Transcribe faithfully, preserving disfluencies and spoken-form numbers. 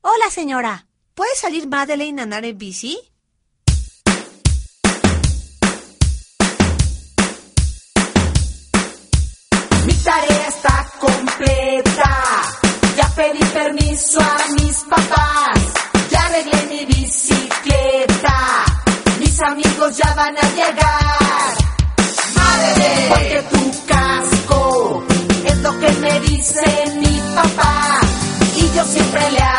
Hola, señora. ¿Puede salir Madeleine a andar en bici? Mi tarea está completa. Ya pedí permiso a mis papás. Ya arreglé mi bicicleta. Mis amigos ya van a llegar. Madre, ponte tu casco. Es lo que me dice mi papá. Y yo siempre le